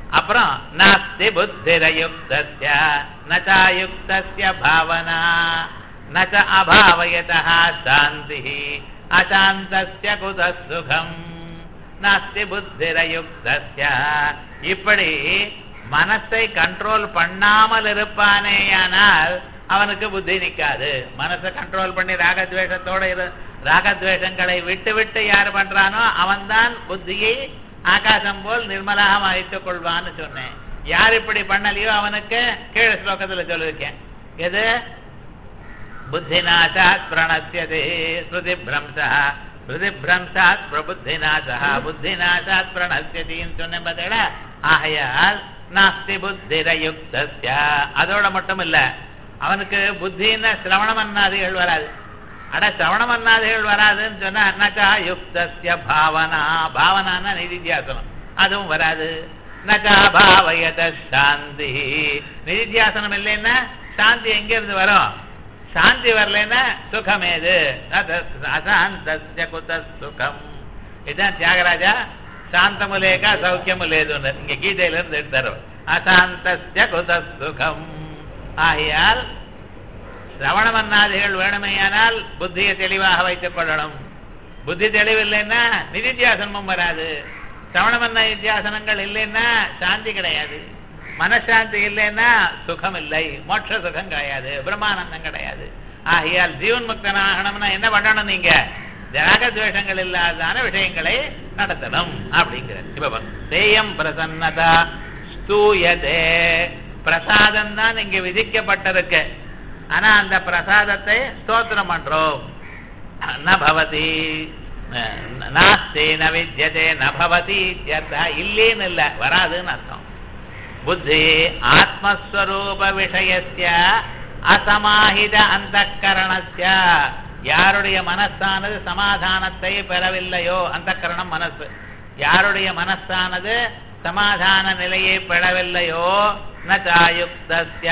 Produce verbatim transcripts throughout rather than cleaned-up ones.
அப்புறம் நாஸ்தி புத்திரயுக்தஸ்ய நசாயுக்தஸ்ய பாவனா நச அபாவயதஹ சாந்திஹி அசாந்தஸ்ய குதः சுகம். நாஸ்தி புத்திரயுக்தஸ்ய, இப்படி மனசை கண்ட்ரோல் பண்ணாமல் இருப்பானேயானால் அவனுக்கு புத்தி நிற்காது. மனசை கண்ட்ரோல் பண்ணி ராகத்வேஷத்தோட இரு ராகத்வேஷங்களை விட்டு விட்டு யார் பண்றானோ அவன்தான் புத்தியை ஆகாசம் போல் நிர்மலாக வைத்துக் கொள்வான்னு சொன்னேன். யார் இப்படி பண்ணலையோ அவனுக்கு கீழ ஸ்லோகத்துல சொல்லிருக்கேன். எது? புத்திநாசாத் பிரணஸ்யதே ஸ்ருதி பிரம்சா ஸ்ருதி பிரம்சாத் பிரபுத்திநாசா புத்திநாசாத் பிரணஸ்யதின்னு சொன்னேன் பார்த்தீங்களா. ஆகையால் நாஸ்தி புத்திரயுக்தஸ்ய, அதோட மட்டும் இல்ல, அவனுக்கு புத்தின்னு சிரவண மன்னாதிகள் வராது. அட சிரவண மன்னாதிகள் வராதுன்னு சொன்னா நச்சா யுக்தஸ்ய பாவனா, பாவனான்னா நிதித்தியாசனம், அதுவும் வராது. நச்சா பாவயத சாந்தி, நிதித்தியாசனம் இல்லைன்னா சாந்தி எங்க இருந்து வரும்? சாந்தி வரலன்னா சுகம் ஏது? அசாந்தஸ்ய குத சுகம். இதுதான் தியாகராஜா சாந்தமுலேகா சௌக்கியமு லேதுன்னு இங்க கீதையில இருந்து எடுத்தாரு. அசாந்தஸ்ய குத சுகம். ஆகையால் சிரவண மன்னாதிகள் வேணுமையானால் புத்தியை தெளிவாக வைத்துக் கொள்ளணும். புத்தி தெளிவில்லைன்னா நிதித்தியாசனமும் வராது. சிரவண மன்ன நித்தியாசனங்கள் இல்லைன்னா சாந்தி கிடையாது. மனசாந்தி இல்லைன்னா சுகம் இல்லை, மோட்ச சுகம் கிடையாது, பிரம்மானந்தம் கிடையாது. ஆகையால் ஜீவன் முக்தனாகணும்னா என்ன பண்ணணும்? நீங்க ராகத்வேஷங்கள் இல்லாதான விஷயங்களை நடத்தணும் அப்படிங்கிற. இப்ப தேயம் பிரசன்னதா ஸ்தூயதே, பிரசாதம் தான் இங்க விதிக்கப்பட்டிருக்கு. ஆனா அந்த பிரசாதத்தை ஸ்தோத்திரம் பண்றோம். நபவதி நாஸ்தி ந வித்யதே நபவதி இத்யர்த்தா, இல்லேன்னு இல்ல, வராதுன்னு அர்த்தம். புத்தி ஆத்மஸ்வரூப விஷயஸ்ய அசமாஹித அந்தக்கரணஸ்ய, யாருடைய மனசானது சமாதானத்தை பெறவில்லையோ, அந்தக்கரணம் மனசு, யாருடைய மனசானது சமாதான நிலையை பெறவில்லையோ, நசாயுக்தஸ்ய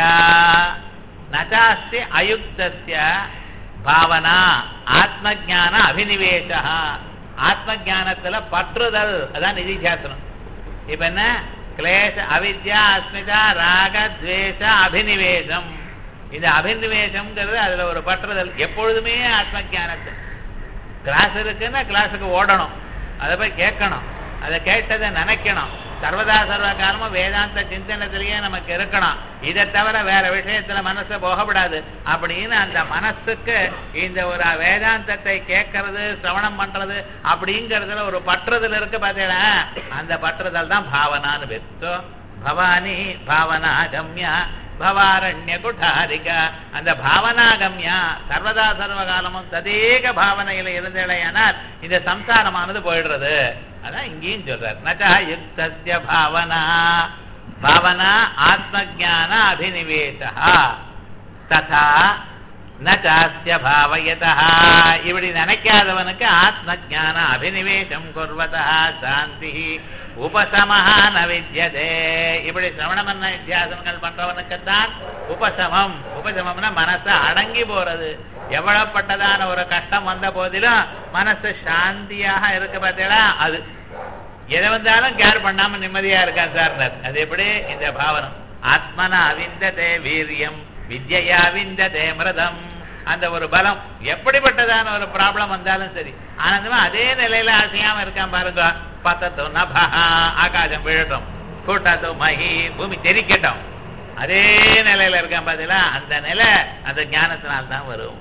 நசாஸ்தி அயுக்தஸ்ய பாவனா ஆத்ம ஞான அபினிவேஷா, ஆத்ம ஞானத்துல பற்றுதல், அதான் நிதித்தியாசனம். இப்ப என்ன? கிளேஷ அவித்யா அஸ்மிதா ராக துவேஷ அபினிவேஷம். இந்த அபினிவேஷம்ங்கிறது அதுல ஒரு பற்றுதல். எப்பொழுதுமே ஆத்ம ஞானத்தை, கிளாஸ் இருக்குன்னா கிளாஸுக்கு ஓடணும், அதை போய் கேட்கணும், அதை கேட்டதை நினைக்கணும், சர்வதா சர்வ காலமும் வேதாந்த சிந்தனத்திலேயே நமக்கு இருக்கணும். இதை தவிர வேற விஷயத்துல மனசை போகப்படாது. அப்படின்னு அந்த மனசுக்கு இந்த ஒரு வேதாந்தத்தை கேட்கறது சிரவணம் பண்றது அப்படிங்கறதுல ஒரு பற்றுதல் இருக்கு பார்த்தீங்களா, அந்த பற்றுதல் தான் பாவனான்னு பேசோ. பவானி பாவனா கம்யா பவாரண்ய குடாரிகா, அந்த பாவனாகம்யா சர்வதா சர்வகாலமும் ததேக பாவனையில இருந்தேனால் இந்த சம்சாரமானது போயிடுறது. அதான் இங்கேயும் சொல்றார். நச்சா யுக்தஸ்ய பாவனா, பாவனா ஆத்ம ஞான அபினிவேஷா ததா நச்சாஸ்ய பாவயதா, இப்படி நினைக்காதவனுக்கு ஆத்ம ஞான அபினிவேஷம் குர்வதா சாந்தி உபசமஹா ந வித்யதே. இப்படி சிரவணமன்ன வித்தியாசங்கள் பண்றவனுக்குத்தான் உபசமம். உபசமம்னா மனசு அடங்கி போறது. எவ்வளவுப்பட்டதான ஒரு கஷ்டம் வந்த போதிலும் மனசு சாந்தியாக இருக்கு பார்த்தீங்களா, அது எதை வந்தாலும் கேர் பண்ணாம நிம்மதியா இருக்கான் சார். அது எப்படி? இந்த பாவனம் ஆத்மனா விந்ததே வீரியம் வித்யா விந்ததே மிருதம். அந்த ஒரு பலம் எப்படிப்பட்டதான ஒரு ப்ராப்ளம் வந்தாலும் சரி ஆனந்தமா அதே நிலையில அசையாம இருக்கான் பாருங்க. பத்தத்தோ நபா, ஆகாசம் விழட்டும், கூட்டாத்தோ மகி, பூமி தெரிக்கட்டும், அதே நிலையில இருக்கான் பாத்தீங்களா. அந்த நிலை அந்த ஞானத்தினால்தான் வரும்.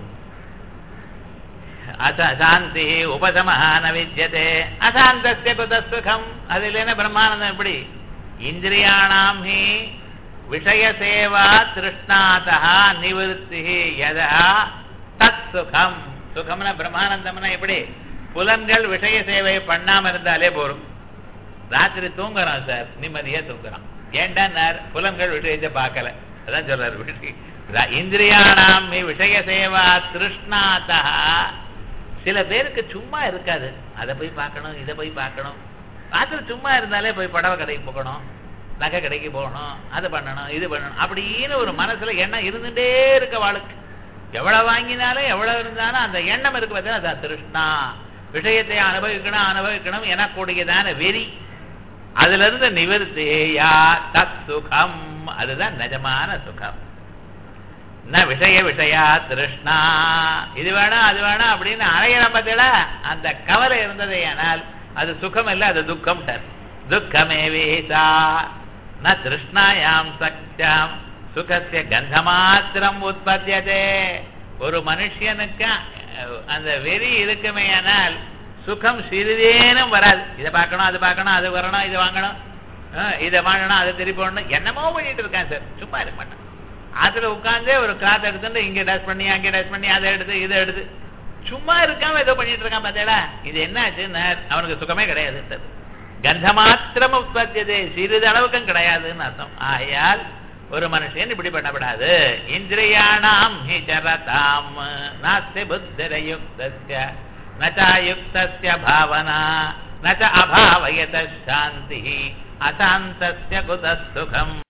அசாந்தி உபசமஹான வித்யதே அசாந்தஸ்ய குத சுகம். அது இல்லைன்னா பிரம்மானந்தம் எப்படி? இந்திரியாணாம் ஹி விஷய சேவா திருஷ்ணாதா நிவர்த்தி யதா தத் சுகம். சுகம்னா பிரம்மானந்தம்னா எப்படி? புலன்கள் விஷய சேவை பண்ணாம இருந்தாலே போரும். ராத்திரி தூங்குறான் சார், நிம்மதியா தூங்குறான். ஏண்டா புலன்கள் விஷயத்தை பார்க்கல. அதான் சொல்றாரு இந்திரியாணாம் விஷய சேவா திருஷ்ணாதா. சில பேருக்கு சும்மா இருக்காது, அதை போய் பார்க்கணும் இதை போய் பார்க்கணும். ராத்திரி சும்மா இருந்தாலே போய் புடவை கடைக்கு போகணும், நகை கடைக்கு போகணும், அது பண்ணணும் இது பண்ணணும் அப்படின்னு ஒரு மனசுல எண்ணம் இருந்துட்டே இருக்க வாழ்க்கை. எவ்வளவு வாங்கினாலும் எவ்வளவு இருந்தாலும் அந்த எண்ணம் இருக்கு பார்த்தா அதான் திருஷ்ணா. விஷயத்தை அனுபவிக்கணும் அனுபவிக்கணும் எனக்கூடியதான வெறி. அதுல இருந்து நிவர்த்தியா தத் சுகம், அதுதான் நிஜமான சுகம். ந விஷய விஷயா திருஷ்ணா, இது வேணும் அது வேணும் அப்படின்னு அலையிற பத்தில அந்த கவலை இருந்ததே ஆனால் அது சுகம் இல்லை, அது துக்கம். துக்கமே வேசா ந திருஷ்ணாயாம் சக்தியாம் சுகசிய கந்தமாத்திரம் உற்பத்தியதே. ஒரு மனுஷனுக்கு அந்த வெறி இருக்குமே ஆனால் சுகம் சிறிதேனும் வராது. இதை பார்க்கணும் அது பார்க்கணும் அது வரணும் இது வாங்கணும் இதை வாங்கணும் அதை திருப்பி போடணும் என்னமோ பண்ணிட்டு இருக்கான் சார். சும்மா இருக்க மாட்டான். அதுல உட்கார்ந்தே ஒரு கிளாத் எடுத்துட்டு இங்க டச் பண்ணி அங்கே டச் பண்ணி அதை எடுத்து இதை எடுத்து சும்மா இருக்காம ஏதோ பண்ணிட்டு இருக்கான் பார்த்தேடா. இது என்னாச்சுன்னு அவனுக்கு சுகமே கிடையாது சார். கந்தமாத்திரம் உற்பத்தியதே, சிறிது அளவுக்கும் கிடையாதுன்னு அர்த்தம். ஆகையால் ஒரு மனுஷன் இப்படி பண்ணப்படாது. இந்திரியாணாம் ஹி சரதாம் நாஸ்தி புத்திரயுக்தஸ்ய நசாயுக்தஸ்ய பாவனா நச அபாவயத சாந்தி அசாந்தஸ்ய குதஸ்துகம்.